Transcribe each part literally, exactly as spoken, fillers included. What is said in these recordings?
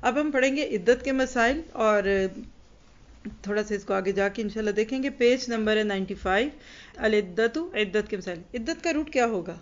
اب ہم پڑھیں گے عدت کے مسائل اور تھوڑا سا اس کو آگے جا کے انشاءاللہ دیکھیں گے. پیج نمبر ہے نائنٹی فائیو. العدت، عدت کے مسائل. عدت کا روٹ کیا ہوگا؟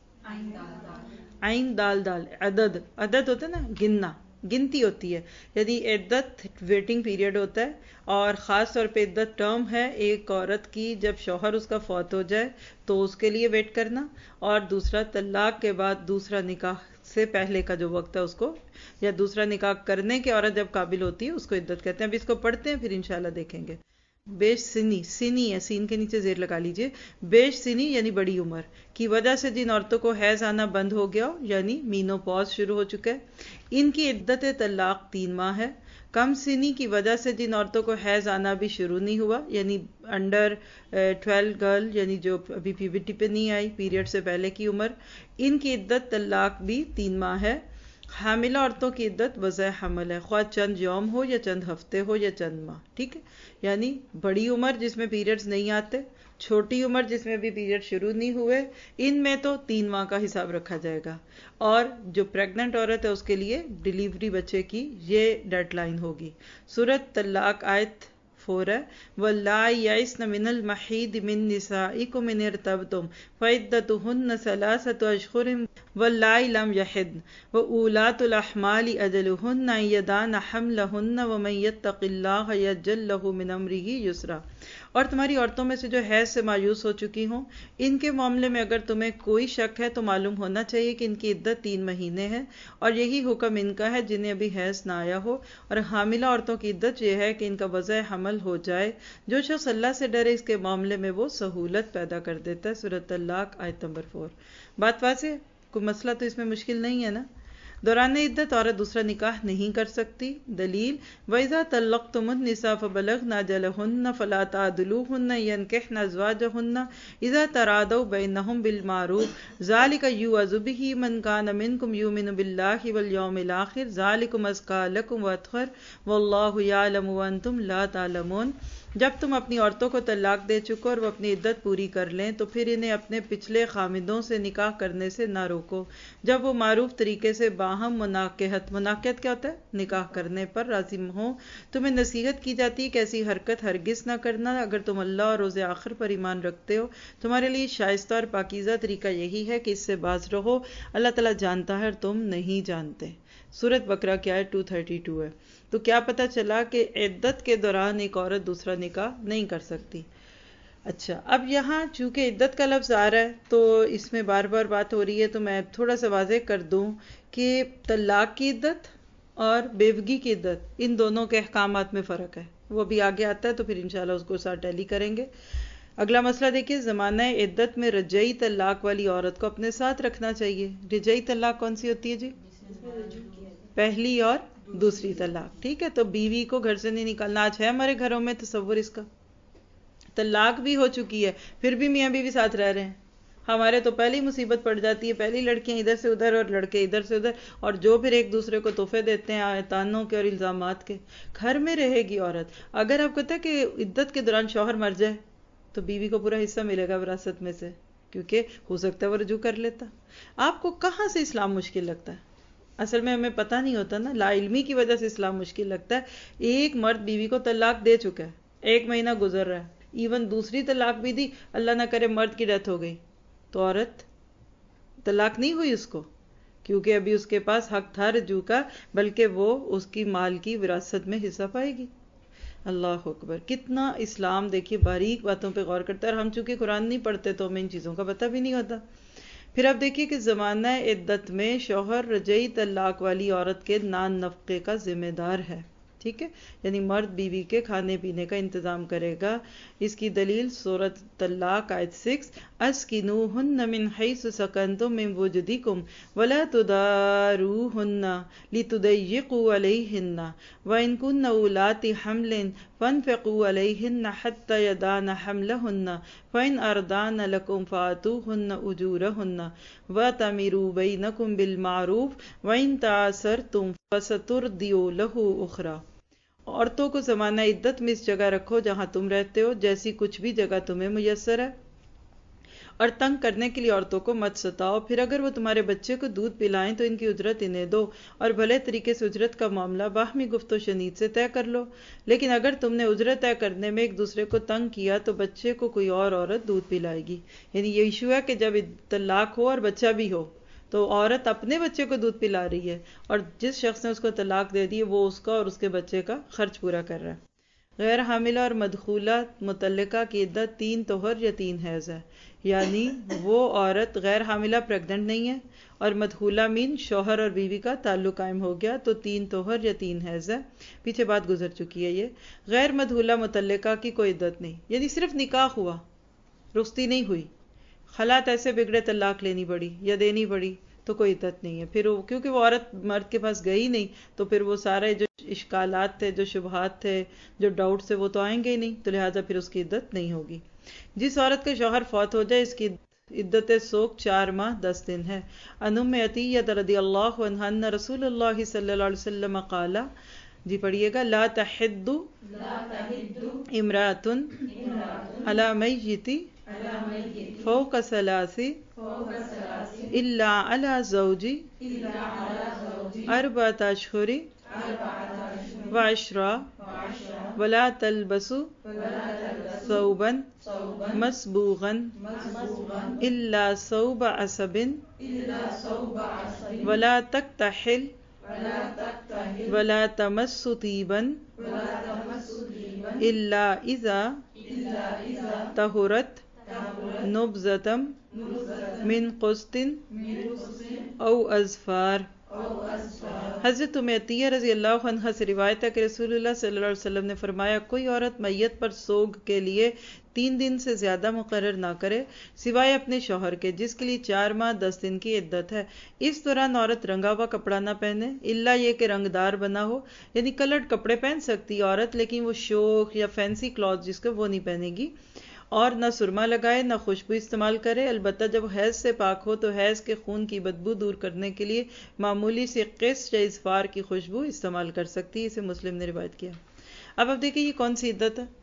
عین دال دال. عدد، عدد ہوتا ہے نا گننا، گنتی ہوتی ہے. یعنی عدت ویٹنگ پیریڈ ہوتا ہے، اور خاص طور پہ عدت ٹرم ہے ایک عورت کی جب شوہر اس کا فوت ہو جائے تو اس کے لیے ویٹ کرنا، اور دوسرا طلاق کے بعد دوسرا نکاح سے پہلے کا جو وقت ہے اس کو، یا دوسرا نکاح کرنے کے عورت جب قابل ہوتی ہے اس کو عدت کہتے ہیں. اب اس کو پڑھتے ہیں پھر انشاءاللہ دیکھیں گے. بیش سنی، سنی ہے سین کے نیچے زیر لگا لیجئے. بیش سنی یعنی بڑی عمر کی وجہ سے جن عورتوں کو حیض آنا بند ہو گیا ہو، یعنی مینو پوز شروع ہو چکا ہے، ان کی عدت طلاق تین ماہ ہے. کم سنی کی وجہ سے جن عورتوں کو حیض آنا بھی شروع نہیں ہوا، یعنی انڈر ٹویلو گرل، یعنی جو ابھی پیوبرٹی پہ نہیں آئی، پیریڈ سے پہلے کی عمر، ان کی عدت طلاق بھی تین ماہ ہے. حاملہ عورتوں کی عدت وضع حمل ہے، خواہ چند یوم ہو یا چند ہفتے ہو یا چند ماہ. ٹھیک ہے، یعنی بڑی عمر جس میں پیریڈز نہیں آتے، چھوٹی عمر جس میں بھی پیریڈ شروع نہیں ہوئے، ان میں تو تین ماہ کا حساب رکھا جائے گا. اور جو پریگننٹ عورت ہے اس کے لیے ڈیلیوری بچے کی یہ ڈیڈ لائن ہوگی. سورۃ طلاق آیت فور ہے. واللائی یئسن من المحیض من نسائکم ان ارتبتم فعدتہن ثلاثۃ اشہر واللائی لم یحضن وأولاۃ الاحمال اجلہن ان یضعن حملہن ومن یتق اللہ یجعل لہ من امرہ یسرا. اور تمہاری عورتوں میں سے جو حیض سے مایوس ہو چکی ہوں، ان کے معاملے میں اگر تمہیں کوئی شک ہے تو معلوم ہونا چاہیے کہ ان کی عدت تین مہینے ہے، اور یہی حکم ان کا ہے جنہیں ابھی حیض نہ آیا ہو. اور حاملہ عورتوں کی عدت یہ ہے کہ ان کا وضع حمل ہو جائے. جو شخص اللہ سے ڈرے اس کے معاملے میں وہ سہولت پیدا کر دیتا ہے. سورۃ طلاق آیت نمبر فور. بات واضح؟ کوئی مسئلہ تو اس میں مشکل نہیں ہے نا؟ دوران عدت عورت دوسرا نکاح نہیں کر سکتی. دلیل: وَإِذَا طَلَّقْتُمُ النِّسَاءَ فَبَلَغْنَ أَجَلَهُنَّ فَلَا تَعْضُلُوهُنَّ يَنكِحْنَ أَزْوَاجَهُنَّ إِذَا تَرَاضَوْا بَيْنَهُم بِالْمَعْرُوفِ ذَلِكَ يُوعَظُ بِهِ مَن كَانَ مِنكُمْ يُؤْمِنُ بِاللَّهِ وَالْيَوْمِ الْآخِرِ ذَلِكُمْ أَزْكَىٰ لَكُمْ وَأَطْهَرُ وَاللَّهُ يَعْلَمُ وَأَنتُمْ لَا تَعْلَمُونَ. جب تم اپنی عورتوں کو طلاق دے چکو اور وہ اپنی عدت پوری کر لیں تو پھر انہیں اپنے پچھلے خامدوں سے نکاح کرنے سے نہ روکو جب وہ معروف طریقے سے باہم مناکحت، مناکحت کیا ہوتا ہے؟ نکاح کرنے پر راضی ہوں. تمہیں نصیحت کی جاتی ہے کہ ایسی حرکت ہرگز نہ کرنا اگر تم اللہ اور روز آخر پر ایمان رکھتے ہو. تمہارے لیے شائستہ اور پاکیزہ طریقہ یہی ہے کہ اس سے باز رہو. اللہ تعالیٰ جانتا ہے اور تم نہیں جانتے. سورۃ بقرہ کی آیت دو سو بتیس ہے. تو کیا پتہ چلا کہ عدت کے دوران ایک عورت دوسرا نکاح نہیں کر سکتی. اچھا، اب یہاں چونکہ عدت کا لفظ آ رہا ہے تو اس میں بار بار بات ہو رہی ہے، تو میں تھوڑا سا واضح کر دوں کہ طلاق کی عدت اور بیوگی کی عدت، ان دونوں کے احکامات میں فرق ہے. وہ بھی آگے آتا ہے تو پھر انشاءاللہ اس کو ساتھ ٹیلی کریں گے. اگلا مسئلہ دیکھیے، زمانہ عدت میں رجعی طلاق والی عورت کو اپنے ساتھ رکھنا چاہیے. رجعی طلاق کون سی ہوتی ہے جی؟ پہلی اور دوسری طلاق. ٹھیک ہے، تو بیوی کو گھر سے نہیں نکالنا. آج ہے ہمارے گھروں میں تصور اس کا، طلاق بھی ہو چکی ہے پھر بھی میاں بیوی ساتھ رہ رہے ہیں. ہمارے تو پہلی مصیبت پڑ جاتی ہے، پہلی لڑکیاں ادھر سے ادھر اور لڑکے ادھر سے ادھر، اور جو پھر ایک دوسرے کو تحفے دیتے ہیں تانوں کے اور الزامات کے. گھر میں رہے گی عورت. اگر آپ کہتے ہیں کہ عدت کے دوران شوہر مر جائے تو بیوی کو پورا حصہ ملے گا وراثت میں سے، کیونکہ ہو سکتا ہے وہ رجوع کر لیتا. آپ کو کہاں سے اسلام مشکل لگتا ہے؟ اصل میں ہمیں پتہ نہیں ہوتا نا، لا علمی کی وجہ سے اسلام مشکل لگتا ہے. ایک مرد بیوی کو طلاق دے چکا ہے، ایک مہینہ گزر رہا ہے، ایون دوسری طلاق بھی دی، اللہ نہ کرے مرد کی ڈیتھ ہو گئی تو عورت طلاق نہیں ہوئی اس کو، کیونکہ ابھی اس کے پاس حق تھا رجوع کا، بلکہ وہ اس کی مال کی وراثت میں حصہ پائے گی. اللہ اکبر. کتنا اسلام دیکھیے باریک باتوں پہ غور کرتا ہے، اور ہم چونکہ قرآن نہیں پڑھتے تو ہمیں ان چیزوں کا پتہ بھی نہیں ہوتا. پھر اب دیکھیے کہ زمانہ عدت میں شوہر رجعی طلاق والی عورت کے نان نفقے کا ذمہ دار ہے. ٹھیک ہے، یعنی مرد بیوی کے کھانے پینے کا انتظام کرے گا. اس کی دلیل سورۃ طلاق آیت سکس: اسکنوہن من حیث سکنتم من وجدکم ولا تضاروہن لتضیقوا علیہن وان کن اولاۃ حمل فانفقوا علیہن حتی یضعن حملہن فإن أرضعن لكم فآتوهن أجورهن وأتمروا بينكم بالمعروف وإن تعاسرتم فسترضع له أخرى. عورتوں کو زمانہ عدت میں اس جگہ رکھو جہاں تم رہتے ہو، جیسی کچھ بھی جگہ تمہیں میسر ہے، اور تنگ کرنے کے لیے عورتوں کو مت ستاؤ، پھر اگر وہ تمہارے بچے کو دودھ پلائیں تو ان کی اجرت انہیں دو، اور بھلے طریقے سے اجرت کا معاملہ باہمی گفت و شنید سے طے کر لو۔ لیکن اگر تم نے اجرت طے کرنے میں ایک دوسرے کو تنگ کیا تو بچے کو کوئی اور عورت دودھ پلائے گی۔ یعنی یہ ایشو ہے کہ جب طلاق ہو اور بچہ بھی ہو تو عورت اپنے بچے کو دودھ پلا رہی ہے اور جس شخص نے اس کو طلاق دے دی ہے وہ اس کا اور اس کے بچے کا خرچ پورا کر رہا ہے۔ غیر حاملہ اور مدخولہ مطلقہ کی عدت تین طہر یا تین حیض ہے، یعنی وہ عورت غیر حاملہ پریگننٹ نہیں ہے اور مدخولہ مین شوہر اور بیوی کا تعلق قائم ہو گیا تو تین طہر یا تین حیض ہے، پیچھے بات گزر چکی ہے۔ یہ غیر مدخولہ مطلقہ کی کوئی عدت نہیں، یعنی صرف نکاح ہوا، رخصتی نہیں ہوئی، حالات ایسے بگڑے طلاق لینی پڑی یا دینی پڑی تو کوئی عدت نہیں ہے۔ پھر وہ کیونکہ وہ عورت مرد کے پاس گئی نہیں تو پھر وہ سارے جو اشکالات تھے، جو شبہات تھے، جو ڈاؤٹ تھے وہ تو آئیں گے ہی نہیں، تو لہٰذا پھر اس کی عدت نہیں ہوگی۔ جس عورت کا شوہر فوت ہو جائے اس کی عدت سوگ چار ماہ دس دن ہے۔ ان ام عطیہ رضی اللہ عنہا ان رسول اللہ صلی اللہ علیہ وسلم قال، جی پڑھیے گا، لا تحد امرأۃ علی میت فوق ثلاث الا علی زوج اربعۃ اشہر وعشرا ولا تلبس ثوبا مسبوغا الا ثوب عصب ولا تکتحل ولا تمس طیبا الا اذا طہرت نبذۃ من قسط او اظفار۔ حضرت ام عطیہ رضی اللہ عنہ سے روایت ہے کہ رسول اللہ صلی اللہ علیہ وسلم نے فرمایا، کوئی عورت میت پر سوگ کے لیے تین دن سے زیادہ مقرر نہ کرے سوائے اپنے شوہر کے، جس کے لیے چار ماہ دس دن کی عدت ہے۔ اس دوران عورت رنگا ہوا کپڑا نہ پہنے، الا یہ کہ رنگدار بنا ہو، یعنی کلرڈ کپڑے پہن سکتی عورت لیکن وہ شوخ یا فینسی کلاتھ جس کو وہ نہیں پہنے گی، اور نہ سرما لگائے نہ خوشبو استعمال کرے، البتہ جب حیض سے پاک ہو تو حیض کے خون کی بدبو دور کرنے کے لیے معمولی سے قسط یا اظفار کی خوشبو استعمال کر سکتی ہے۔ اسے مسلم نے روایت کیا۔ اب اب دیکھیں یہ کون سی عدت ہے؟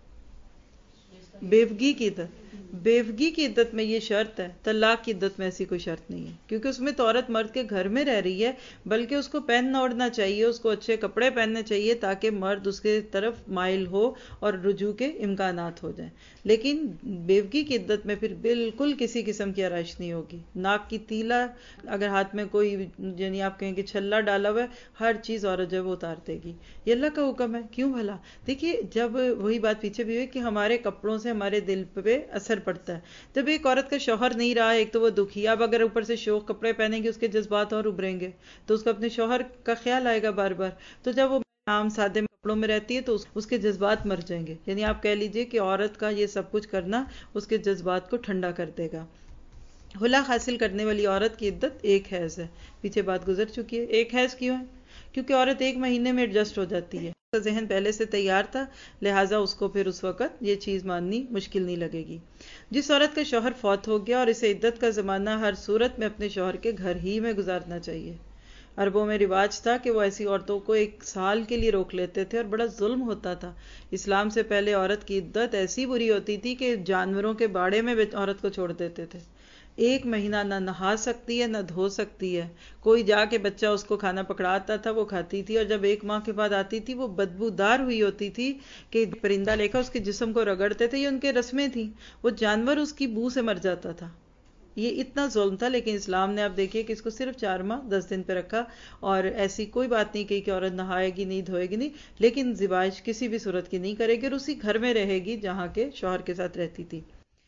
بیوگی کی عدت۔ بیوگی کی عدت میں یہ شرط ہے، طلاق کی عدت میں ایسی کوئی شرط نہیں ہے، کیونکہ اس میں تو عورت مرد کے گھر میں رہ رہی ہے، بلکہ اس کو پہننا اوڑھنا چاہیے، اس کو اچھے کپڑے پہننے چاہیے تاکہ مرد اس کے طرف مائل ہو اور رجوع کے امکانات ہو جائیں۔ لیکن بیوگی کی عدت میں پھر بالکل کسی قسم کی آرائش نہیں ہوگی، ناک کی تیلا اگر ہاتھ میں کوئی یعنی آپ کہیں کہ چھلا ڈالا ہوا ہے، ہر چیز عورت جو وہ اتار دے گی، یہ اللہ کا حکم ہے۔ کیوں بھلا؟ دیکھیے جب وہی بات پیچھے بھی ہوئی کہ ہمارے کپڑوں سے ہمارے دل پہ اثر پڑتا ہے، جب ایک عورت کا شوہر نہیں رہا، ایک تو وہ دکھی، اب اگر اوپر سے شوق کپڑے پہنیں گے اس کے جذبات اور ابھریں گے تو اس کو اپنے شوہر کا خیال آئے گا بار بار، تو جب وہ عام سادے کپڑوں میں رہتی ہے تو اس کے جذبات مر جائیں گے، یعنی آپ کہہ لیجئے کہ عورت کا یہ سب کچھ کرنا اس کے جذبات کو ٹھنڈا کر دے گا۔ حلا حاصل کرنے والی عورت کی عدت ایک حیض ہے، پیچھے بات گزر چکی ہے۔ ایک حیض کیوں ہے؟ کیونکہ عورت ایک مہینے میں ایڈجسٹ ہو جاتی ہے، اس کا ذہن پہلے سے تیار تھا، لہٰذا اس کو پھر اس وقت یہ چیز ماننی مشکل نہیں لگے گی۔ جس عورت کا شوہر فوت ہو گیا اور اسے عدت کا زمانہ ہر صورت میں اپنے شوہر کے گھر ہی میں گزارنا چاہیے۔ عربوں میں رواج تھا کہ وہ ایسی عورتوں کو ایک سال کے لیے روک لیتے تھے اور بڑا ظلم ہوتا تھا۔ اسلام سے پہلے عورت کی عدت ایسی بری ہوتی تھی کہ جانوروں کے باڑے میں عورت کو چھوڑ دیتے تھے، ایک مہینہ نہ نہا سکتی ہے نہ دھو سکتی ہے، کوئی جا کے بچہ اس کو کھانا پکڑاتا تھا وہ کھاتی تھی، اور جب ایک ماہ کے بعد آتی تھی وہ بدبودار ہوئی ہوتی تھی کہ پرندہ لے کر اس کے جسم کو رگڑتے تھے، یہ ان کے رسمیں تھیں، وہ جانور اس کی بو سے مر جاتا تھا۔ یہ اتنا ظلم تھا، لیکن اسلام نے آپ دیکھیے کہ اس کو صرف چار ماہ دس دن پہ رکھا، اور ایسی کوئی بات نہیں کہ عورت نہائے گی نہیں دھوئے گی نہیں، لیکن زواج کسی بھی صورت کی نہیں کرے گی اور اسی گھر میں رہے گی جہاں کے شوہر کے ساتھ رہتی تھی۔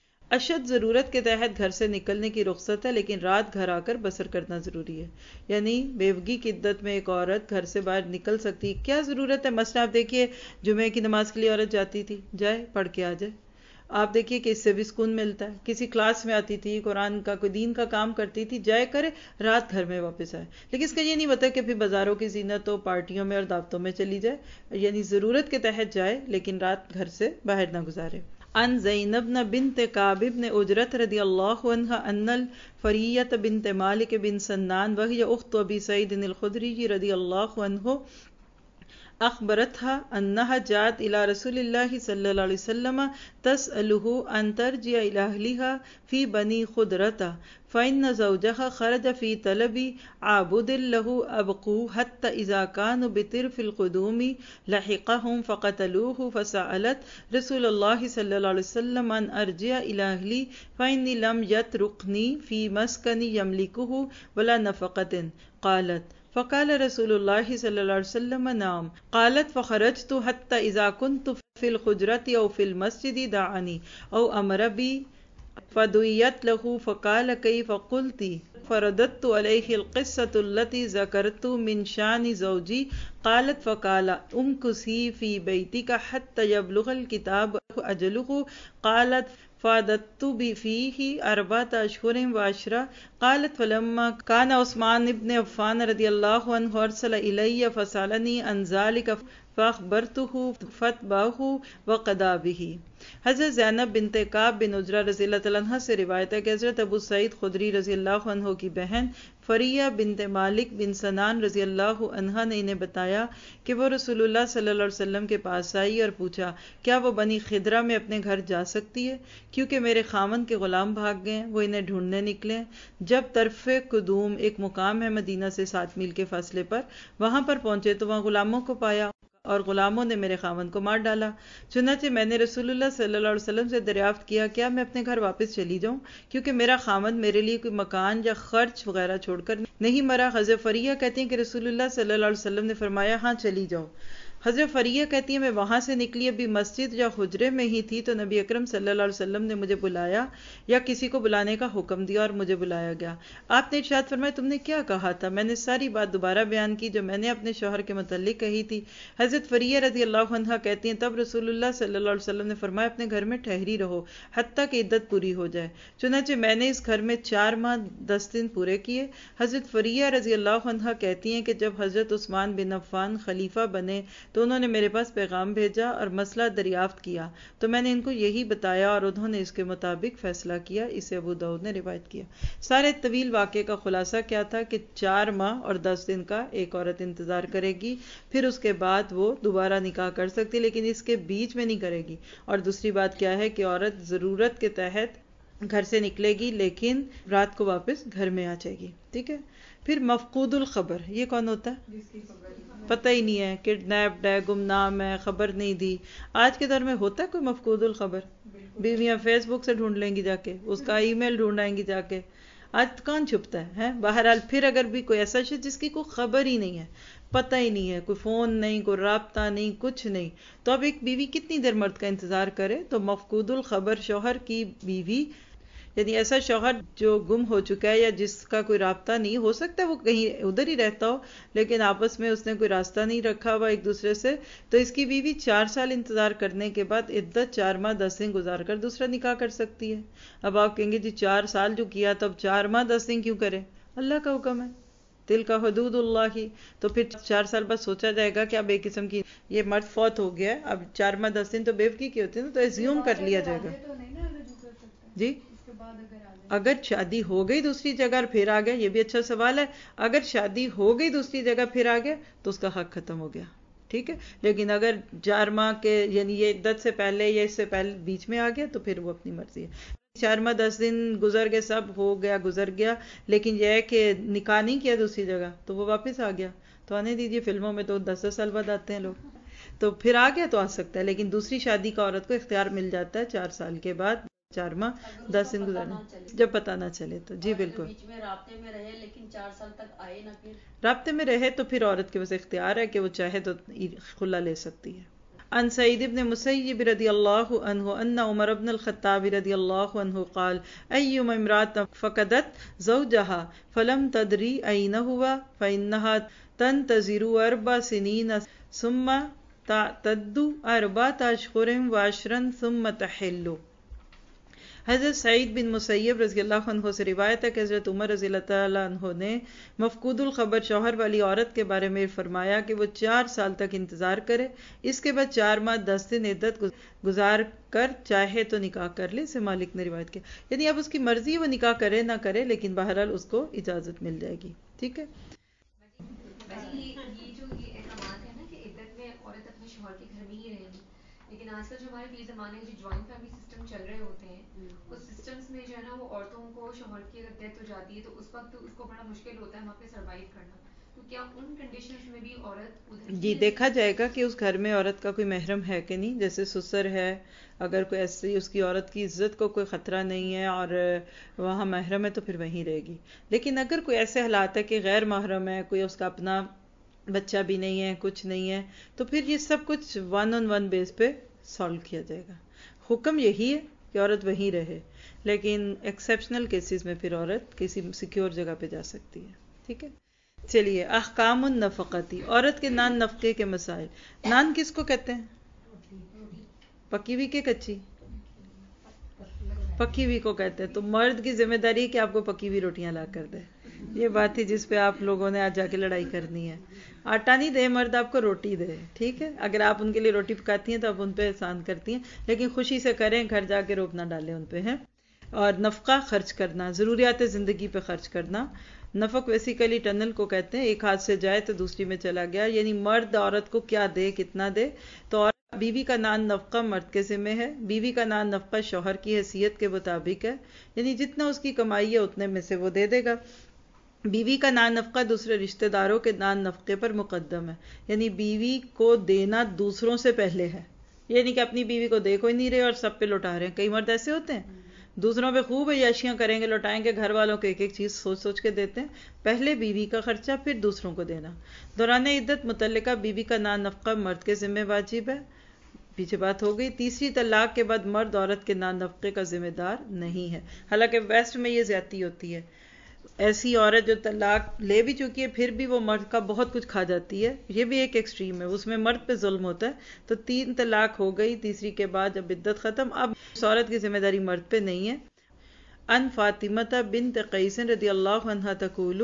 اشد ضرورت کے تحت گھر سے نکلنے کی رخصت ہے، لیکن رات گھر آ کر بسر کرنا ضروری ہے، یعنی بیوگی کی عدت میں ایک عورت گھر سے باہر نکل سکتی، کیا ضرورت ہے؟ مثلا آپ دیکھیے جمعے کی نماز کے لیے عورت جاتی تھی، جائے پڑھ کے آ جائے، آپ دیکھیے کہ اس سے بھی سکون ملتا ہے۔ کسی کلاس میں آتی تھی، قرآن کا کوئی دین کا کام کرتی تھی، جائے کرے، رات گھر میں واپس آئے، لیکن اس کا یہ نہیں ہوتا کہ پھر بازاروں کی زینتوں پارٹیوں میں اور دعوتوں میں چلی جائے، یعنی ضرورت کے تحت جائے لیکن رات گھر سے باہر نہ گزارے۔ ان زینب بنت کعب بن اجرت رضی اللہ عنہ ان الفریۃ بنت مالک بن سنان وہی اخت ابی سعید الخدری رضی اللہ عنہ أخبرتها أنها جاءت إلى رسول الله صلى الله عليه وسلم تسأله أن ترجع إلى أهلها في بني خدرة فإن زوجها خرج في طلب عابد له أبقوه حتى إذا كانوا بطرف القدوم لحقهم فقتلوه فسألت رسول الله صلى الله عليه وسلم أن أرجع إلى أهلي فإني لم يتركني في مسكن يملكه ولا نفقة. قالت فقال رسول الله صلى الله عليه وسلم نعم. قالت فخرجت حتى إذا كنت في الحجرة أو في المسجد دعاني أو أمر بي فدعيت له فقال كيف قلت فرددت عليه القصة التي ذكرت من شان زوجي. قالت فقال امكثي في بيتك حتى يبلغ الكتاب أجله. قالت فادت فيه أربعة أشهر وعشرة. قالت فلما كان عثمان بن عفان رضي الله عنه أرسل إلي فسألني عن ذلك فأخبرته فتبعه وقضى به. حضرت زینب بنت کعب بن عجرہ رضی اللہ تعالیٰ عنہ سے روایت ہے کہ حضرت ابو سعید خدری رضی اللہ عنہ کی بہن فریہ بنت مالک بن سنان رضی اللہ عنہ نے انہیں بتایا کہ وہ رسول اللہ صلی اللہ علیہ وسلم کے پاس آئی اور پوچھا کیا وہ بنی خدرہ میں اپنے گھر جا سکتی ہے کیونکہ میرے خامن کے غلام بھاگ گئے ہیں، وہ انہیں ڈھونڈنے نکلے ہیں۔ جب طرف قدوم ایک مقام ہے مدینہ سے سات میل کے فاصلے پر، وہاں پر پہنچے تو وہاں غلاموں کو پایا اور غلاموں نے میرے خاوند کو مار ڈالا۔ چنانچہ میں نے رسول اللہ صلی اللہ علیہ وسلم سے دریافت کیا کیا میں اپنے گھر واپس چلی جاؤں کیونکہ میرا خاوند میرے لیے کوئی مکان یا خرچ وغیرہ چھوڑ کر نہیں مرا۔ حضرت فریہ کہتی ہیں کہ رسول اللہ صلی اللہ علیہ وسلم نے فرمایا ہاں چلی جاؤ۔ حضرت فریہ کہتی ہیں میں وہاں سے نکلی، ابھی مسجد یا حجرے میں ہی تھی تو نبی اکرم صلی اللہ علیہ وسلم نے مجھے بلایا یا کسی کو بلانے کا حکم دیا اور مجھے بلایا گیا۔ آپ نے ارشاد فرمایا تم نے کیا کہا تھا؟ میں نے ساری بات دوبارہ بیان کی جو میں نے اپنے شوہر کے متعلق کہی تھی۔ حضرت فریہ رضی اللہ عنہا کہتی ہیں تب رسول اللہ صلی اللہ علیہ وسلم نے فرمایا اپنے گھر میں ٹھہری رہو حتیٰ کہ عدت پوری ہو جائے۔ چنانچہ میں نے اس گھر میں چار ماہ دس دن پورے کیے۔ حضرت فریہ رضی اللہ عنہا کہتی ہیں کہ جب حضرت عثمان بن عفان خلیفہ بنے تو انہوں نے میرے پاس پیغام بھیجا اور مسئلہ دریافت کیا تو میں نے ان کو یہی بتایا اور انہوں نے اس کے مطابق فیصلہ کیا۔ اسے ابو داؤد نے روایت کیا۔ سارے طویل واقعے کا خلاصہ کیا تھا کہ چار ماہ اور دس دن کا ایک عورت انتظار کرے گی، پھر اس کے بعد وہ دوبارہ نکاح کر سکتی لیکن اس کے بیچ میں نہیں کرے گی۔ اور دوسری بات کیا ہے کہ عورت ضرورت کے تحت گھر سے نکلے گی لیکن رات کو واپس گھر میں آ جائے گی۔ ٹھیک ہے۔ پھر مفقود الخبر، یہ کون ہوتا ہے؟ پتہ ہی نہیں ہے، کڈنیپڈ ہے، گمنام ہے، خبر نہیں دی۔ آج کے دور میں ہوتا ہے کوئی مفقود الخبر؟ بیویاں فیس بک سے ڈھونڈ لیں گی جا کے، اس کا ای میل ڈھونڈائیں گی جا کے۔ آج کون چھپتا ہے؟ بہرحال پھر اگر بھی کوئی ایسا شخص جس کی کوئی خبر ہی نہیں ہے، پتہ ہی نہیں ہے، کوئی فون نہیں، کوئی رابطہ نہیں، کچھ نہیں، تو اب ایک بیوی کتنی دیر مرد کا انتظار کرے؟ تو مفقود الخبر شوہر کی بیوی، یعنی ایسا شوہر جو گم ہو چکا ہے یا جس کا کوئی رابطہ نہیں، ہو سکتا ہے وہ کہیں ادھر ہی رہتا ہو لیکن آپس میں اس نے کوئی راستہ نہیں رکھا ہوا ایک دوسرے سے، تو اس کی بیوی چار سال انتظار کرنے کے بعد عدت چار ماہ دس دن گزار کر دوسرا نکاح کر سکتی ہے۔ اب آپ کہیں گے جی چار سال جو کیا تو اب چار ماہ دس دن کیوں کرے؟ اللہ کا حکم ہے، دل کا حدود اللہ ہی، تو پھر چار سال بعد سوچا جائے گا کہ اب ایک قسم کی یہ مرد فوت ہو گیا ہے، اب چار ماہ دس دن تو بیوقوفی کی ہوتی ہے نا، تو ایزیوم کر لیا جائے گا۔ جی اگر شادی ہو گئی دوسری جگہ اور پھر آ گیا، یہ بھی اچھا سوال ہے۔ اگر شادی ہو گئی دوسری جگہ پھر آ گیا تو اس کا حق ختم ہو گیا، ٹھیک ہے۔ لیکن اگر چار ماہ کے یعنی یہ عدت سے پہلے یا اس سے پہلے بیچ میں آ گیا تو پھر وہ اپنی مرضی ہے۔ چار ماہ دس دن گزر گئے، سب ہو گیا گزر گیا، لیکن یہ ہے کہ نکاح نہیں کیا دوسری جگہ تو وہ واپس آ گیا، تو آنے دیجیے، فلموں میں تو دس دس سال بعد آتے ہیں لوگ، تو پھر آ گیا تو آ سکتا ہے۔ لیکن دوسری شادی کا عورت کو اختیار مل جاتا ہے چار سال کے بعد، چار ماہ دس دن گزارنے، جب پتہ نہ چلے تو۔ جی بالکل، بیچ میں رابطے میں رہے لیکن چار سال تک آئے نہ، پھر رابطے میں رہے تو پھر عورت کے پاس اختیار ہے کہ وہ چاہے تو خلا لے سکتی ہے۔ عن سعید بن مسیب رضی اللہ عنہ ان عمر بن الخطاب رضی اللہ عنہ قال ایما امرأة فقدت زوجها فلم تدری این ہوا فإنها تنتظر اربع سنین ثم تعتد اربعة اشہر وعشرا ثم تحل۔ حضرت سعید بن مسیب رضی اللہ عنہ سے روایت ہے کہ حضرت عمر رضی اللہ تعالیٰ عنہ نے مفقود الخبر شوہر والی عورت کے بارے میں فرمایا کہ وہ چار سال تک انتظار کرے، اس کے بعد چار ماہ دس دن عدت گزار کر چاہے تو نکاح کر لے، سے مالک نے روایت کیا۔ یعنی اب اس کی مرضی وہ نکاح کرے نہ کرے لیکن بہرحال اس کو اجازت مل جائے گی، ٹھیک ہے۔ یہ جو یہ احکامات ہیں نا کہ عدت میں شوہر کے گھر میں ہی رہیں گی. لیکن آج کل جو ہمارے فی زمانے میں جو جوائنٹ فیملی سسٹم چل رہے ہوتے ہیں اس سسٹمس میں جو ہے نا وہ عورتوں کو شوہر کی اگر ڈیتھ ہو جاتی ہے تو اس وقت اس کو بڑا مشکل ہوتا ہے وہاں پہ سروائیو کرنا. تو کیا ان کنڈیشنز میں بھی عورت ادھر جی دیکھا جائے گا کہ اس گھر میں عورت کا کوئی محرم ہے کہ نہیں. جیسے سسر ہے، اگر کوئی ایسی اس کی عورت کی عزت کو کوئی خطرہ نہیں ہے اور وہاں محرم ہے تو پھر وہیں رہے گی. لیکن اگر کوئی ایسے حالات ہے کہ غیر محرم ہے، کوئی اس کا اپنا بچہ بھی نہیں ہے، کچھ نہیں ہے، تو پھر یہ سب کچھ ون آن ون بیس پہ سالو کیا جائے گا. حکم یہی ہے کہ عورت وہیں رہے، لیکن ایکسیپشنل کیسز میں پھر عورت کسی سیکیور جگہ پہ جا سکتی ہے. ٹھیک ہے. چلیے، احکام النفقتی، عورت کے نان نفقے کے مسائل. نان کس کو کہتے ہیں؟ پکی ہوئی کہ کچی؟ پکی ہوئی کو کہتے ہیں. تو مرد کی ذمہ داری ہے کہ آپ کو پکی ہوئی روٹیاں لا کر دے. یہ بات تھی جس پہ آپ لوگوں نے آج جا کے لڑائی کرنی ہے. آٹا نہیں دے مرد، آپ کو روٹی دے. ٹھیک ہے. اگر آپ ان کے لیے روٹی پکاتی ہیں تو آپ ان پہ احسان کرتی ہیں، لیکن خوشی سے کریں، گھر جا کے روپ نہ ڈالیں ان پہ. ہیں اور نفقہ خرچ کرنا، ضروریات زندگی پہ خرچ کرنا. نفق بیسیکلی ٹنل کو کہتے ہیں، ایک ہاتھ سے جائے تو دوسری میں چلا گیا. یعنی مرد عورت کو کیا دے، کتنا دے. تو عورت بیوی کا نان نفقہ مرد کے ذمہ ہے. بیوی کا نان نفقہ شوہر کی حیثیت کے مطابق ہے، یعنی جتنا اس کی کمائی ہے اتنے میں سے وہ دے دے گا. بیوی کا نان نفقہ دوسرے رشتہ داروں کے نان نفقے پر مقدم ہے، یعنی بیوی کو دینا دوسروں سے پہلے ہے. یعنی کہ اپنی بیوی کو دے کوئی نہیں رہے اور سب پہ لوٹا رہے ہیں. کئی مرد ایسے ہوتے ہیں دوسروں پہ خوب عیاشیاں کریں گے، لوٹائیں گے، گھر والوں کو ایک ایک چیز سوچ سوچ کے دیتے ہیں. پہلے بیوی کا خرچہ پھر دوسروں کو دینا. دوران عدت متعلقہ بیوی کا نان نفقہ مرد کے ذمہ واجب ہے. پیچھے بات ہو گئی. تیسری طلاق کے بعد مرد عورت کے نان نفقے کا ذمہ دار نہیں ہے. حالانکہ ویسٹ میں یہ زیادتی ہوتی ہے. ایسی عورت جو طلاق لے بھی چکی ہے پھر بھی وہ مرد کا بہت کچھ کھا جاتی ہے، یہ بھی ایک ایکسٹریم ہے. اس میں مرد پہ ظلم ہوتا ہے. تو تین طلاق ہو گئی، تیسری کے بعد جب عدت ختم، اب اس عورت کی ذمہ داری مرد پہ نہیں ہے. ان فاطمہ بنت قیس رضی اللہ عنہا تقول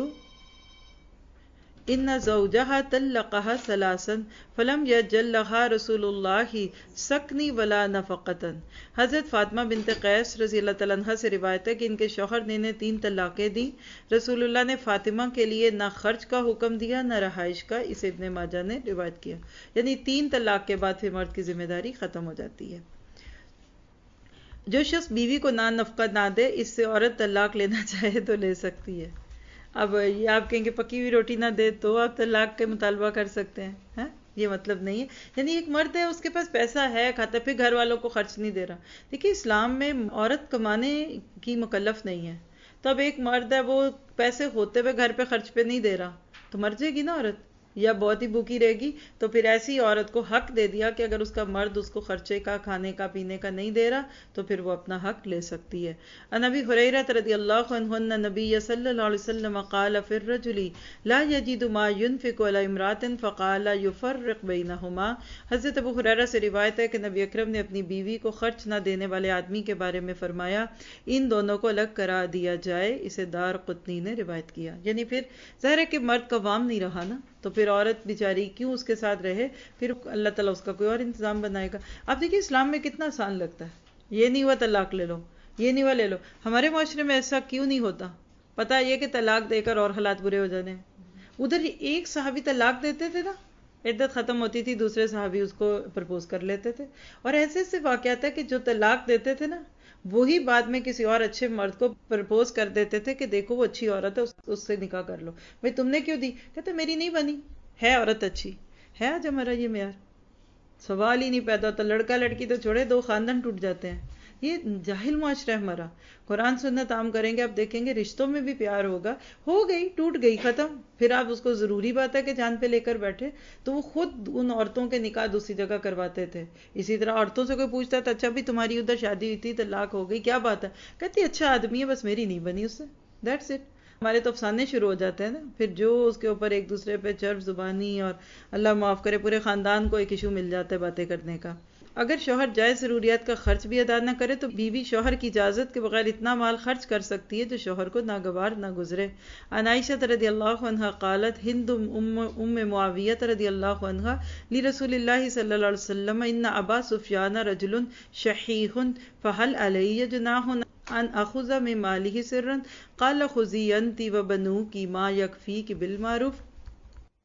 ان زوجها طلقها ثلاثا فلم يجل لها رسول اللہ سکنی ولا نفقتا. حضرت فاطمہ بنت قیس رضی اللہ تعالیٰ عنہ سے روایت ہے کہ ان کے شوہر نے انہیں تین طلاقیں دیں. رسول اللہ نے فاطمہ کے لیے نہ خرچ کا حکم دیا نہ رہائش کا. اسے ابن ماجہ نے روایت کیا. یعنی تین طلاق کے بعد پھر مرد کی ذمہ داری ختم ہو جاتی ہے. جو شخص بیوی کو نان نفقہ نہ دے، اس سے عورت طلاق لینا چاہے تو لے سکتی ہے. اب یہ آپ کہیں گے پکی ہوئی روٹی نہ دے تو آپ طلاق کے مطالبہ کر سکتے ہیں، ہاں یہ مطلب نہیں ہے. یعنی ایک مرد ہے، اس کے پاس پیسہ ہے، کھاتا، پھر گھر والوں کو خرچ نہیں دے رہا. دیکھیے اسلام میں عورت کمانے کی مکلف نہیں ہے. تو اب ایک مرد ہے وہ پیسے ہوتے ہوئے گھر پہ خرچ پہ نہیں دے رہا تو مر جائے گی نا عورت، یا بہت ہی بھوکی رہے گی. تو پھر ایسی عورت کو حق دے دیا کہ اگر اس کا مرد اس کو خرچے کا، کھانے کا، پینے کا نہیں دے رہا تو پھر وہ اپنا حق لے سکتی ہے. عن ابی ہریرہ رضی اللہ عنہ ان نبی صلی اللہ علیہ وسلم قال فی الرجل لا یجد ما ينفق علی امرأة فقال یفرق بینہما. حضرت ابو ہریرہ سے روایت ہے کہ نبی اکرم نے اپنی بیوی کو خرچ نہ دینے والے آدمی کے بارے میں فرمایا ان دونوں کو الگ کرا دیا جائے. اسے دار قطنی نے روایت کیا. یعنی پھر ظاہر ہے کہ مرد قوام نہیں رہا نا، تو پھر عورت بیچاری کیوں اس کے ساتھ رہے، پھر اللہ تعالیٰ اس کا کوئی اور انتظام بنائے گا. آپ دیکھیے اسلام میں کتنا آسان لگتا ہے. یہ نہیں ہوا طلاق لے لو، یہ نہیں ہوا لے لو. ہمارے معاشرے میں ایسا کیوں نہیں ہوتا؟ پتہ یہ کہ طلاق دے کر اور حالات برے ہو جانے. ادھر ایک صحابی طلاق دیتے تھے نا، عدت ختم ہوتی تھی دوسرے صحابی اس کو پرپوز کر لیتے تھے. اور ایسے ایسے واقعات ہے کہ جو طلاق دیتے تھے نا وہی بعد میں کسی اور اچھے مرد کو پرپوز کر دیتے تھے کہ دیکھو وہ اچھی عورت ہے، اس سے نکاح کر لو. بھئی تم نے کیوں دی؟ کہتے میری نہیں بنی ہے، عورت اچھی ہے. آج ہمارا یہ معیار سوال ہی نہیں پیدا ہوتا. لڑکا لڑکی تو چھوڑے، دو خاندان ٹوٹ جاتے ہیں. یہ جاہل معاشرہ ہے ہمارا. قرآن سنت عام کریں گے، آپ دیکھیں گے رشتوں میں بھی پیار ہوگا. ہو گئی، ٹوٹ گئی، ختم. پھر آپ اس کو ضروری بات ہے کہ جان پہ لے کر بیٹھے. تو وہ خود ان عورتوں کے نکاح دوسری جگہ کرواتے تھے. اسی طرح عورتوں سے کوئی پوچھتا تھا اچھا بھی تمہاری ادھر شادی ہوئی تھی، طلاق ہو گئی، کیا بات ہے؟ کہتی اچھا آدمی ہے، بس میری نہیں بنی اس سے. That's it. ہمارے تو افسانے شروع ہو جاتے ہیں نا. پھر جو اس کے اوپر ایک دوسرے پہ چرب زبانی، اور اللہ معاف کرے پورے خاندان کو ایک ایشو مل جاتا ہے باتیں کرنے کا. اگر شوہر جائز ضروریات کا خرچ بھی ادا نہ کرے تو بیوی شوہر کی اجازت کے بغیر اتنا مال خرچ کر سکتی ہے جو شوہر کو ناگوار نہ گزرے. عن عائشہ رضی اللہ عنہا قالت ہند ام ام معاویہ رضی اللہ عنہا لرسول اللہ صلی اللہ علیہ وسلم ان ابا سفیان رجل شحیح فهل علی جناح ان اخذ من ماله سرا قال خذي انت وبنوك ما يكفيك بالمعروف.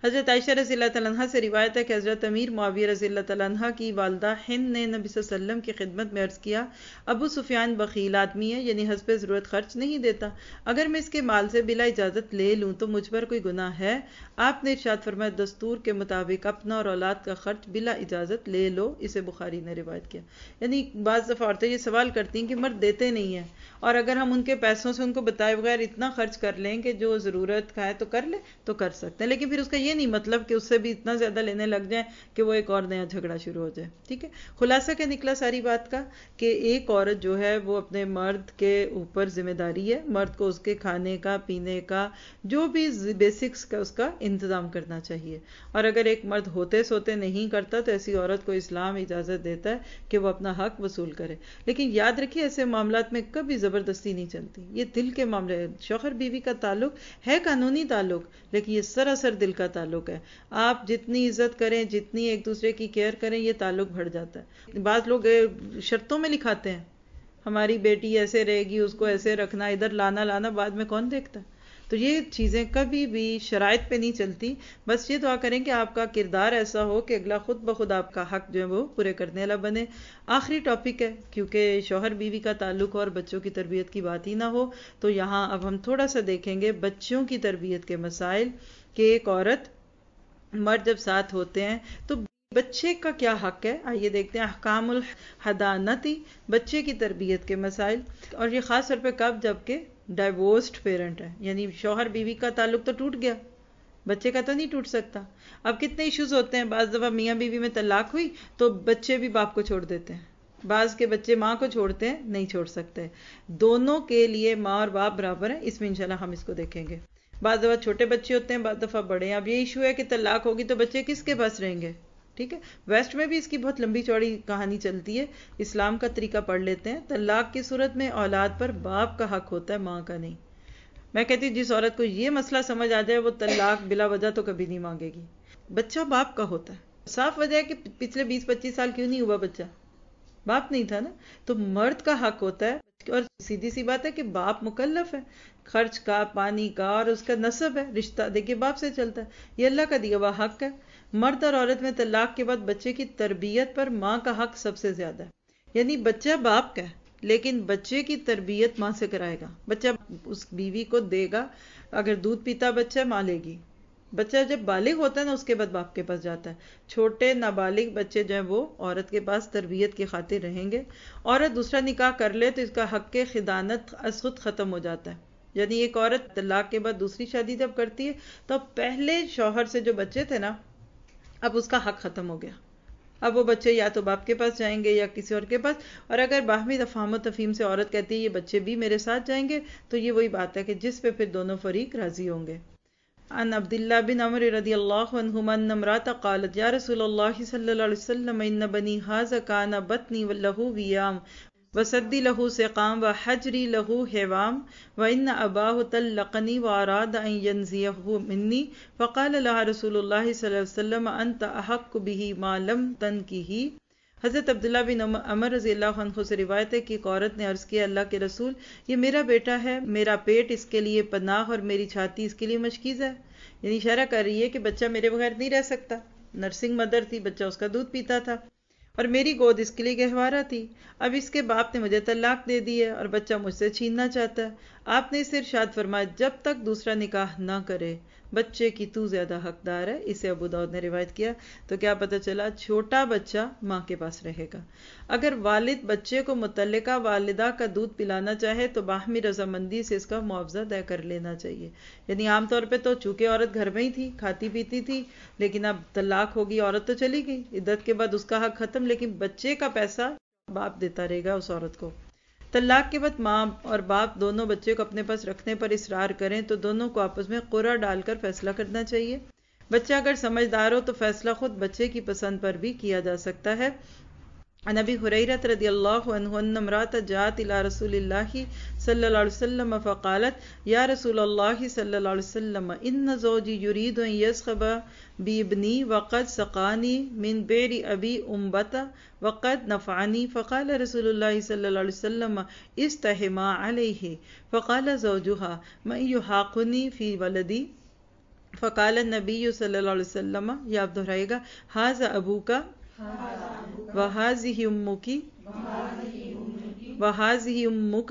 حضرت عائشہ رضی اللہ تعالیٰ عنہ سے روایت ہے کہ حضرت امیر معاویہ رضی اللہ تعالیٰ عنہ کی والدہ ہند نے نبی صلی اللہ علیہ وسلم کی خدمت میں عرض کیا، ابو سفیان بخیل آدمی ہے، یعنی حسب ضرورت خرچ نہیں دیتا، اگر میں اس کے مال سے بلا اجازت لے لوں تو مجھ پر کوئی گناہ ہے؟ آپ نے ارشاد فرمایا دستور کے مطابق اپنا اور اولاد کا خرچ بلا اجازت لے لو، اسے بخاری نے روایت کیا۔ یعنی بعض دفعہ عورتیں یہ سوال کرتی ہیں کہ مرد دیتے نہیں ہیں، اور اگر ہم ان کے پیسوں سے ان کو بتائے بغیر اتنا خرچ کر لیں کہ جو ضرورت کا ہے تو کر لیں تو کر سکتے ہیں، لیکن پھر اس کا یہ نہیں مطلب کہ اس سے بھی اتنا زیادہ لینے لگ جائیں کہ وہ ایک اور نیا جھگڑا شروع ہو جائے۔ ٹھیک ہے، خلاصہ کیا نکلا ساری بات کا کہ ایک عورت جو ہے وہ اپنے مرد کے اوپر ذمہ داری ہے، مرد کو اس کے کھانے کا، پینے کا، جو بھی بیسکس کا اس کا انتظام کرنا چاہیے، اور اگر ایک مرد ہوتے سوتے نہیں کرتا تو ایسی عورت کو اسلام اجازت دیتا ہے کہ وہ اپنا حق وصول کرے۔ لیکن یاد رکھیے ایسے معاملات میں کبھی زبردستی نہیں چلتی، یہ دل کے معاملے ہیں۔ شوہر بیوی کا تعلق ہے قانونی تعلق، لیکن یہ سراسر دل کا تعلق ہے۔ آپ جتنی عزت کریں، جتنی ایک دوسرے کی کیئر کریں، یہ تعلق بڑھ جاتا ہے۔ بعض لوگ شرطوں میں لکھاتے ہیں ہماری بیٹی ایسے رہے گی، اس کو ایسے رکھنا، ادھر لانا لانا، بعد میں کون دیکھتا ہے؟ تو یہ چیزیں کبھی بھی شرائط پہ نہیں چلتی۔ بس یہ دعا کریں کہ آپ کا کردار ایسا ہو کہ اگلا خود بخود آپ کا حق جو ہے وہ پورے کرنے والا بنے۔ آخری ٹاپک ہے، کیونکہ شوہر بیوی کا تعلق اور بچوں کی تربیت کی بات ہی نہ ہو، تو یہاں اب ہم تھوڑا سا دیکھیں گے بچوں کی تربیت کے مسائل، کہ ایک عورت مرد جب ساتھ ہوتے ہیں تو بچے کا کیا حق ہے۔ آئیے دیکھتے ہیں احکام الحضانتی، بچے کی تربیت کے مسائل، اور یہ خاص طور پہ کب، جب کہ ڈائیورسڈ پیرنٹ ہے، یعنی شوہر بیوی کا تعلق تو ٹوٹ گیا، بچے کا تو نہیں ٹوٹ سکتا۔ اب کتنے ایشوز ہوتے ہیں، بعض دفعہ میاں بیوی میں طلاق ہوئی تو بچے بھی باپ کو چھوڑ دیتے ہیں، بعض کے بچے ماں کو چھوڑتے ہیں، نہیں چھوڑ سکتے۔ دونوں کے لیے ماں اور باپ برابر ہیں، اس میں انشاءاللہ ہم اس کو دیکھیں گے۔ بعض دفعہ چھوٹے بچے ہوتے ہیں، بعض دفعہ بڑے ہیں۔ اب یہ ایشو ہے کہ طلاق ہوگی تو بچے کس کے پاس رہیں گے؟ ٹھیک ہے، ویسٹ میں بھی اس کی بہت لمبی چوڑی کہانی چلتی ہے، اسلام کا طریقہ پڑھ لیتے ہیں۔ طلاق کی صورت میں اولاد پر باپ کا حق ہوتا ہے، ماں کا نہیں۔ میں کہتی ہوں جس عورت کو یہ مسئلہ سمجھ آ جائے وہ طلاق بلا وجہ تو کبھی نہیں مانگے گی۔ بچہ باپ کا ہوتا ہے، صاف وجہ ہے کہ پچھلے بیس پچیس سال کیوں نہیں ہوا بچہ، باپ نہیں تھا نا، تو مرد کا حق ہوتا ہے۔ اور سیدھی سی بات ہے کہ باپ مکلف ہے خرچ کا، پانی کا، اور اس کا نسب ہے، رشتہ دیکھیے باپ سے چلتا ہے، یہ اللہ کا دیا ہوا حق ہے۔ مرد اور عورت میں طلاق کے بعد بچے کی تربیت پر ماں کا حق سب سے زیادہ ہے، یعنی بچہ باپ کا ہے لیکن بچے کی تربیت ماں سے کرائے گا، بچہ اس بیوی کو دے گا، اگر دودھ پیتا بچہ ماں لے گی، بچہ جب بالغ ہوتا ہے نا اس کے بعد باپ کے پاس جاتا ہے۔ چھوٹے نابالغ بچے جو ہیں وہ عورت کے پاس تربیت کی خاطر رہیں گے۔ عورت دوسرا نکاح کر لے تو اس کا حق خدانت از خود ختم ہو جاتا ہے، یعنی ایک عورت طلاق کے بعد دوسری شادی جب کرتی ہے تو پہلے شوہر سے جو بچے تھے نا اب اس کا حق ختم ہو گیا، اب وہ بچے یا تو باپ کے پاس جائیں گے یا کسی اور کے پاس، اور اگر باہمی تفاہم و تفہیم سے عورت کہتی ہے یہ بچے بھی میرے ساتھ جائیں گے تو یہ وہی بات ہے کہ جس پہ پھر دونوں فریق راضی ہوں گے۔ عن عبداللہ بن عمر رضی اللہ عنہما ان امرأة قالت یا رسول اللہ صلی اللہ علیہ وسلم ان بنی ھذا کان بطنی لہ ویام وسدی لہ سقام وحجری لہ حوام وان اباہ طلقنی واراد ان ینزیہ منی فقال لها رسول اللہ صلی اللہ علیہ وسلم انت احق بہ ما لم تنکہی۔ حضرت عبداللہ بن عمر رضی اللہ عنہ سے روایت ہے کہ ایک عورت نے عرض کیا اللہ کے رسول، یہ میرا بیٹا ہے، میرا پیٹ اس کے لیے پناہ اور میری چھاتی اس کے لیے مشکیز ہے، یعنی اشارہ کر رہی ہے کہ بچہ میرے بغیر نہیں رہ سکتا، نرسنگ مدر تھی، بچہ اس کا دودھ پیتا تھا، اور میری گود اس کے لیے گہوارہ تھی، اب اس کے باپ نے مجھے طلاق دے دی ہے اور بچہ مجھ سے چھیننا چاہتا ہے۔ آپ نے اسے ارشاد فرمایا جب تک دوسرا نکاح نہ کرے بچے کی تو زیادہ حقدار ہے، اسے ابو داؤد نے روایت کیا۔ تو کیا پتہ چلا، چھوٹا بچہ ماں کے پاس رہے گا۔ اگر والد بچے کو متعلقہ والدہ کا دودھ پلانا چاہے تو باہمی رضامندی سے اس کا معاوضہ طے کر لینا چاہیے، یعنی عام طور پہ تو چونکہ عورت گھر میں ہی تھی، کھاتی پیتی تھی، لیکن اب طلاق ہوگی، عورت تو چلی گئی، عدت کے بعد اس کا حق ختم، لیکن بچے کا پیسہ باپ دیتا رہے گا اس عورت کو۔ طلاق کے بعد ماں اور باپ دونوں بچے کو اپنے پاس رکھنے پر اصرار کریں تو دونوں کو آپس میں قرعہ ڈال کر فیصلہ کرنا چاہیے۔ بچہ اگر سمجھدار ہو تو فیصلہ خود بچے کی پسند پر بھی کیا جا سکتا ہے۔ عن ابی ہریرہ رضی اللہ عنہ ان امرأة جاءت الى رسول اللہ صلی اللہ علیہ وسلم فقالت یا رسول اللہ صلی اللہ علیہ وسلم ان زوجی یرید ان یسخب بابنی وقد سقانی من بیر ابی امبت وقد نفعنی فقال رسول اللہ صلی اللہ علیہ وسلم استحما علیہ فقال زوجها من یحاقنی فی ولدی۔ فقال النبی صلی اللہ علیہ وسلم، یہ آپ دہرائے گا، ھذا ابوک وھذہ امک وھذہ امک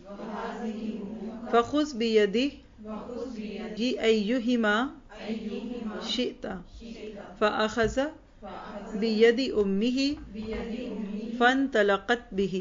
فخذ بیدہ ایہما شئت فأخذ بید امہ فانطلقت بہ۔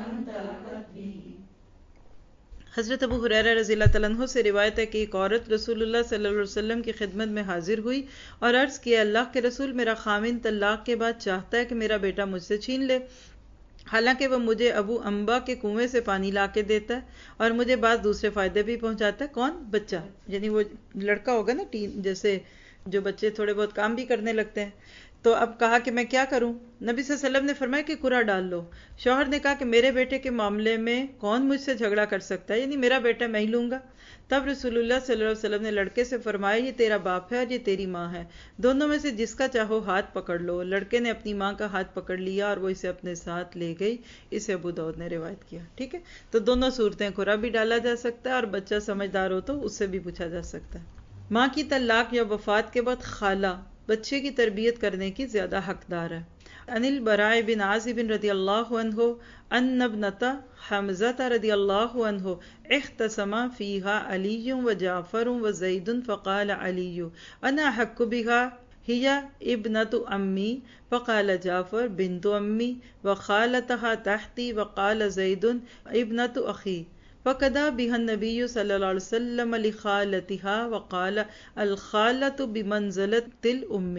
حضرت ابو ہریرہ رضی اللہ تعالیٰ عنہ سے روایت ہے کہ ایک عورت رسول اللہ صلی اللہ علیہ وسلم کی خدمت میں حاضر ہوئی اور عرض کیا، اللہ کے رسول، میرا خاوند طلاق کے بعد چاہتا ہے کہ میرا بیٹا مجھ سے چھین لے، حالانکہ وہ مجھے ابو امبا کے کنویں سے پانی لا کے دیتا ہے اور مجھے بعض دوسرے فائدے بھی پہنچاتا ہے۔ کون؟ بچہ، یعنی وہ لڑکا ہوگا نا، ٹین جیسے جو بچے تھوڑے بہت کام بھی کرنے لگتے ہیں۔ تو اب کہا کہ میں کیا کروں؟ نبی صلی اللہ علیہ وسلم نے فرمایا کہ قرعہ ڈال لو۔ شوہر نے کہا کہ میرے بیٹے کے معاملے میں کون مجھ سے جھگڑا کر سکتا ہے، یعنی میرا بیٹا میں ہی لوں گا۔ تب رسول اللہ صلی اللہ علیہ وسلم نے لڑکے سے فرمایا، یہ تیرا باپ ہے اور یہ تیری ماں ہے، دونوں میں سے جس کا چاہو ہاتھ پکڑ لو۔ لڑکے نے اپنی ماں کا ہاتھ پکڑ لیا اور وہ اسے اپنے ساتھ لے گئی۔ اسے ابو داؤد نے روایت کیا۔ ٹھیک ہے، تو دونوں صورتیں، قرعہ بھی ڈالا جا سکتا ہے اور بچہ سمجھدار ہو تو اس سے بھی پوچھا جا سکتا ہے۔ ماں کی طلاق یا وفات کے بعد خالہ بچے کی تربیت کرنے کی زیادہ حقدار ہے۔ عن البراء بن عازب رضی اللہ عنہ ان ابنۃ حمزہ رضی اللہ عنہ اختصم فیها علی و جعفر و زید فقال علی انا احق بها هي ابنۃ امی فقال جعفر بنت امی وخالتها تحتی وقال زید ابنۃ اخی فقضى بها النبی صلی اللہ علیہ وسلم لخالتها وقال الخالۃ بمنزلۃ الام۔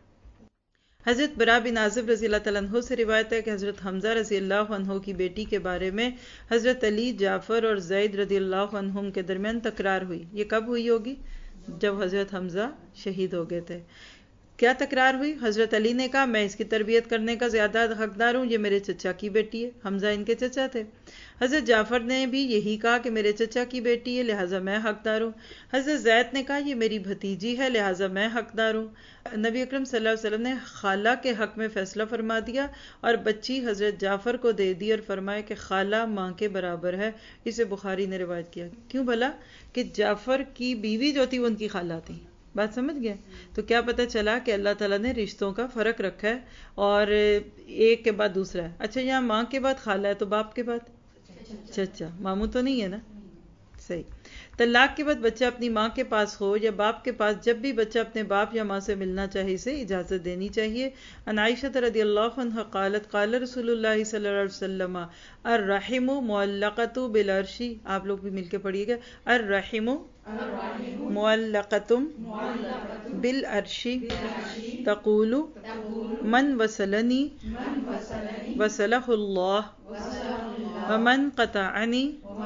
حضرت براء بن عازب رضی اللہ تعالیٰ عنہ سے روایت ہے کہ حضرت حمزہ رضی اللہ عنہ کی بیٹی کے بارے میں حضرت علی، جعفر اور زید رضی اللہ عنہم کے درمیان تکرار ہوئی۔ یہ کب ہوئی ہوگی؟ جب حضرت حمزہ شہید ہو گئے تھے۔ کیا تکرار ہوئی؟ حضرت علی نے کہا میں اس کی تربیت کرنے کا زیادہ حقدار ہوں، یہ میرے چچا کی بیٹی ہے۔ حمزہ ان کے چچا تھے۔ حضرت جعفر نے بھی یہی کہا کہ میرے چچا کی بیٹی ہے لہٰذا میں حقدار ہوں۔ حضرت زید نے کہا یہ میری بھتیجی ہے لہٰذا میں حقدار ہوں۔ نبی اکرم صلی اللہ علیہ وسلم نے خالہ کے حق میں فیصلہ فرما دیا اور بچی حضرت جعفر کو دے دی اور فرمایا کہ خالہ ماں کے برابر ہے۔ اسے بخاری نے روایت کیا۔ کیوں بھلا؟ کہ جعفر کی بیوی جو تھی وہ ان کی خالہ تھی۔ بات سمجھ گیا؟ تو کیا پتہ چلا کہ اللہ تعالیٰ نے رشتوں کا فرق رکھا ہے اور ایک کے بعد دوسرا ہے۔ اچھا، یہاں ماں کے بعد خالہ ہے تو باپ کے بعد چچا، ماموں تو نہیں ہے نا؟ صحیح۔ طلاق کے بعد بچہ اپنی ماں کے پاس ہو یا باپ کے پاس، جب بھی بچہ اپنے باپ یا ماں سے ملنا چاہے اسے اجازت دینی چاہیے۔ عن عائشہ رضی اللہ عنہا قالت قال رسول اللہ صلی اللہ علیہ وسلم الرحم معلقۃ بالعرش۔ آپ لوگ بھی مل کے پڑھیے گا، الرحم معلقۃ بالعرش تقول من وصلنی وصلہ اللہ ومن قطعنی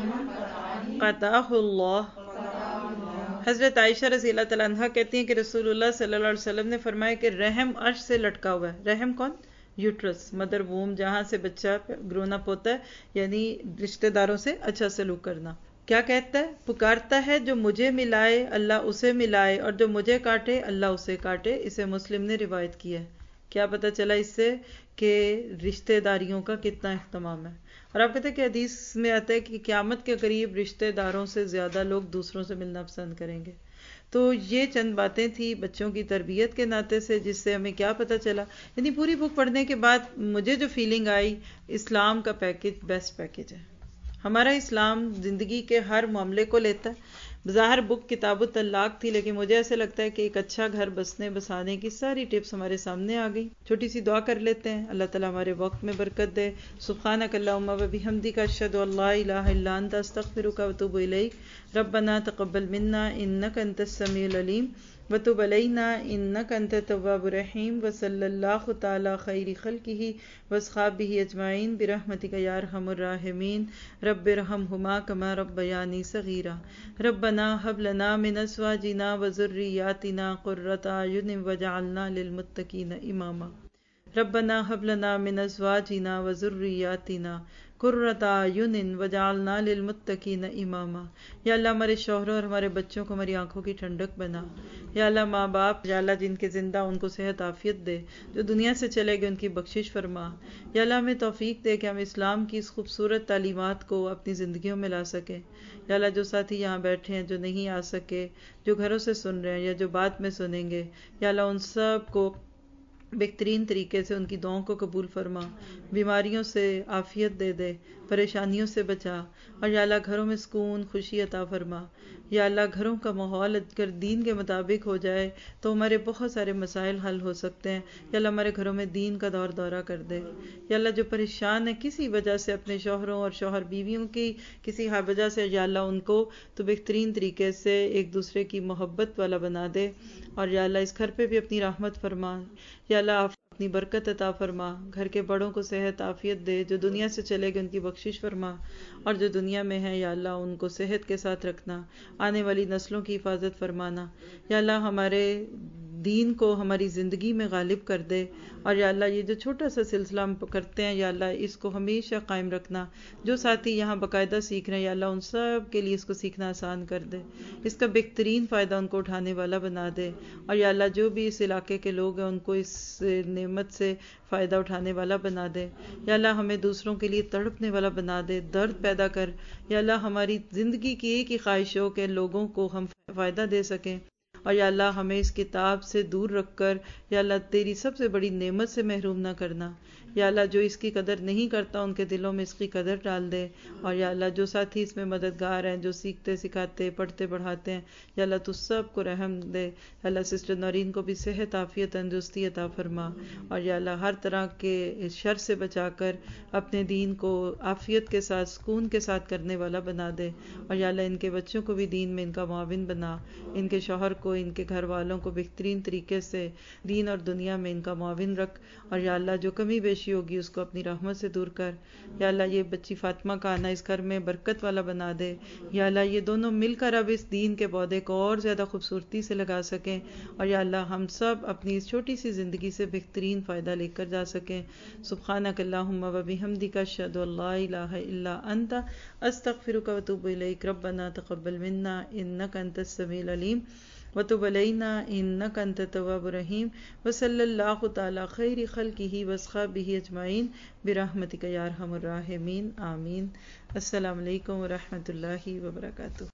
قطعہ اللہ۔ حضرت عائشہ رضی اللہ تعالیٰ عنہ کہتی ہیں کہ رسول اللہ صلی اللہ علیہ وسلم نے فرمایا کہ رحم عرش سے لٹکا ہوا ہے۔ رحم کون؟ یوٹرس، مدر ووم، جہاں سے بچہ گرون اپ ہوتا ہے، یعنی رشتہ داروں سے اچھا سلوک کرنا۔ کیا کہتا ہے؟ پکارتا ہے جو مجھے ملائے اللہ اسے ملائے اور جو مجھے کاٹے اللہ اسے کاٹے۔ اسے مسلم نے روایت کیا ہے۔ کیا پتہ چلا اس سے کہ رشتہ داریوں کا کتنا اہتمام ہے۔ اور آپ کہتے ہیں کہ حدیث میں آتا ہے کہ قیامت کے قریب رشتہ داروں سے زیادہ لوگ دوسروں سے ملنا پسند کریں گے۔ تو یہ چند باتیں تھیں بچوں کی تربیت کے ناطے سے، جس سے ہمیں کیا پتہ چلا، یعنی پوری بک پڑھنے کے بعد مجھے جو فیلنگ آئی، اسلام کا پیکج بیسٹ پیکج ہے۔ ہمارا اسلام زندگی کے ہر معاملے کو لیتا ہے۔ بظاہر بک کتاب الطلاق تھی، لیکن مجھے ایسے لگتا ہے کہ ایک اچھا گھر بسنے بسانے کی ساری ٹپس ہمارے سامنے آ گئی۔ چھوٹی سی دعا کر لیتے ہیں، اللہ تعالیٰ ہمارے وقت میں برکت دے۔ سبحانک اللہم و بحمدک اشہد ان لا الہ الا انت استغفرک و اتوب الیک۔ ربنا تقبل منا انک انت السمیع العلیم وتب علینا انک انت التواب الرحیم وصلی اللہ تعالی خیر خلقہ واصحابہ اجمعین برحمتک یا ارحم الراحمین۔ رب ارحمہما کما ربیانی صغیرا۔ ربنا هب لنا من ازواجنا وذریاتنا قرۃ اعین واجعلنا للمتقین اماما۔ ربنا هب لنا من ازواجنا وذرياتنا قرۃ اعین وجعلنا للمتقین اماما. یا اللہ ہمارے شوہروں اور ہمارے بچوں کو ہماری آنکھوں کی ٹھنڈک بنا. یا اللہ ماں باپ یا اللہ جن کے زندہ ان کو صحت عافیت دے، جو دنیا سے چلے گئے ان کی بخشش فرما. یا اللہ ہمیں توفیق دے کہ ہم اسلام کی اس خوبصورت تعلیمات کو اپنی زندگیوں میں لا سکیں. یا اللہ جو ساتھی یہاں بیٹھے ہیں جو نہیں آ سکے، جو گھروں سے سن رہے ہیں یا جو بعد میں سنیں گے، یا اللہ ان سب کو بہترین طریقے سے ان کی دعاؤں کو قبول فرما. بیماریوں سے عافیت دے دے، پریشانیوں سے بچا، اور یا اللہ گھروں میں سکون خوشی عطا فرما. یا اللہ گھروں کا ماحول اگر دین کے مطابق ہو جائے تو ہمارے بہت سارے مسائل حل ہو سکتے ہیں. یا اللہ ہمارے گھروں میں دین کا دور دورہ کر دے. یا اللہ جو پریشان ہیں کسی وجہ سے اپنے شوہروں اور شوہر بیویوں کی کسی وجہ سے، یا اللہ ان کو تو بہترین طریقے سے ایک دوسرے کی محبت والا بنا دے. اور یا اللہ اس گھر پہ بھی اپنی رحمت فرما. یا اللہ آپ اپنی برکت عطا فرما. گھر کے بڑوں کو صحت عافیت دے، جو دنیا سے چلے گئے ان کی بخشش فرما، اور جو دنیا میں ہیں یا اللہ ان کو صحت کے ساتھ رکھنا، آنے والی نسلوں کی حفاظت فرمانا. یا اللہ ہمارے دین کو ہماری زندگی میں غالب کر دے. اور یا اللہ یہ جو چھوٹا سا سلسلہ ہم کرتے ہیں یا اللہ اس کو ہمیشہ قائم رکھنا. جو ساتھی یہاں باقاعدہ سیکھ رہے ہیں یا اللہ ان سب کے لیے اس کو سیکھنا آسان کر دے، اس کا بہترین فائدہ ان کو اٹھانے والا بنا دے. اور یا اللہ جو بھی اس علاقے کے لوگ ہیں ان کو اس نعمت سے فائدہ اٹھانے والا بنا دے. یا اللہ ہمیں دوسروں کے لیے تڑپنے والا بنا دے، درد پیدا کر. یا اللہ ہماری زندگی کی ایک ہی خواہش ہو کہ لوگوں کو ہم فائدہ دے سکیں. اور یا اللہ ہمیں اس کتاب سے دور رکھ کر یا اللہ تیری سب سے بڑی نعمت سے محروم نہ کرنا. یا اللہ جو اس کی قدر نہیں کرتا ان کے دلوں میں اس کی قدر ڈال دے. اور یا اللہ جو ساتھی اس میں مددگار ہیں، جو سیکھتے سکھاتے پڑھتے پڑھاتے ہیں، یا اللہ تو سب کو رحم دے. یا اللہ سسٹر نورین کو بھی صحت عافیت تندرستی عطا فرما. اور یا اللہ ہر طرح کے شر سے بچا کر اپنے دین کو عافیت کے ساتھ سکون کے ساتھ کرنے والا بنا دے. اور یا اللہ ان کے بچوں کو بھی دین میں ان کا معاون بنا، ان کے شوہر کو ان کے گھر والوں کو بہترین طریقے سے دین اور دنیا میں ان کا معاون رکھ. اور یا اللہ جو کمی بیشی ہوگی اس کو اپنی رحمت سے دور کر. یا اللہ یہ بچی فاطمہ کا آنا اس گھر میں برکت والا بنا دے. یا اللہ یہ دونوں مل کر اب اس دین کے پودے کو اور زیادہ خوبصورتی سے لگا سکیں. اور یا اللہ ہم سب اپنی اس چھوٹی سی زندگی سے بہترین فائدہ لے کر جا سکیں. سبحانک اللہم و بحمدک اشہد ان لا الہ الا انت استغفرک و اتوب الیک. ربنا تقبل منا انک انت السمیع العلیم وتب علینا انک انت التواب الرحیم وصلی اللہ تعالی خیر خلقہ واصحابہ اجمعین برحمتک یا ارحم الراحمین. آمین. السلام علیکم ورحمۃ اللہ وبرکاتہ.